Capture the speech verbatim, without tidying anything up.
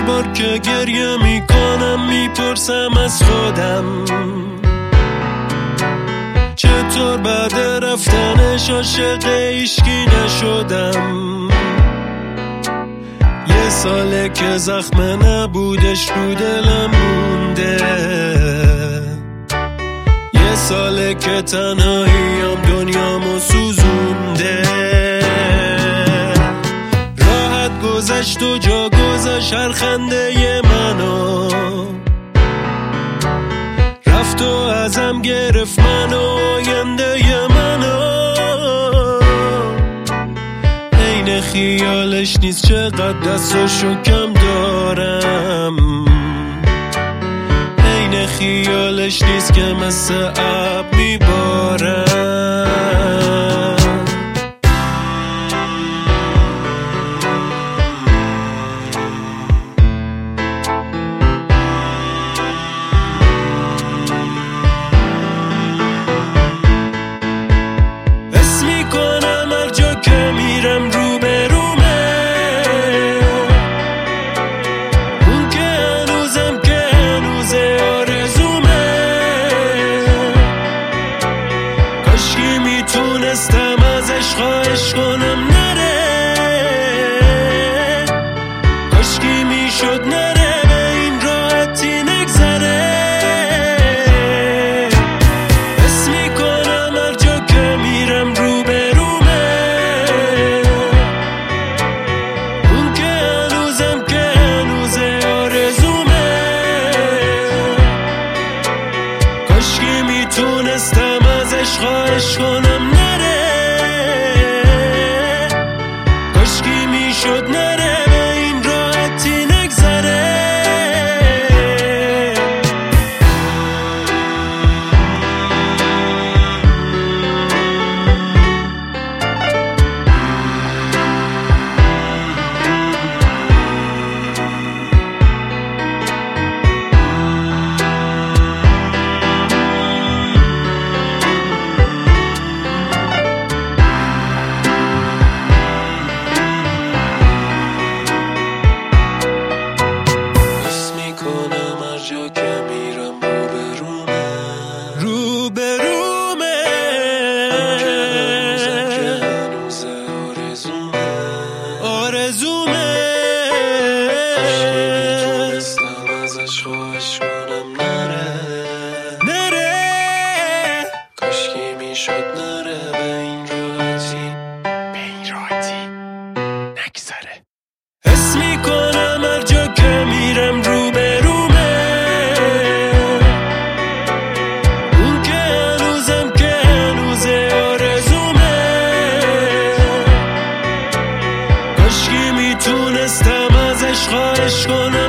بار که گریه میکنم میپرسم از خودم چطور بعد رفتنش عاشق هیچکی نشدم. یه ساله که زخم نبودش رو دلم مونده، یه ساله که تنهاییم دنیامو سوزونده. راحت گذشت و جا گذاشت هر خنده منو، رفت و ازم گرفت منو آینده منو. عین خیالش نیست چقدر دستاشو کم دارم، عین خیالش نیست که مثل اب میبارم. حس میکنم هر جا که میرم رو برومه، اون که هنوزم که هنوزه آرزومه. کاشکی میتونستم ازش خواهش کنم نره، کاشکی میشد نره به این راحتی نگذره. حس میکنم هر جا که میرم رو برومه، اون که هنوزم که هنوزه آرزومه. کاشکی میتونستم ازش خواهش کنم نره، کاشکی میشد نره به این راحتی نگذره. حس میکنم هر جا که میرم رو برومه، رو برومه. که هنوزم که هنوزه آرزومه، آرزومه. کاشکی میتونستم ازش خواهش کنم نره، نره. کاشکی میشد نره به این راحتی، به این راحتی نگذره. حس میکنم هر جا که میرم رو برومه، اون که هنوزم که هنوزه آرزومه. کاشکی میتونستم ازش خواهش کنم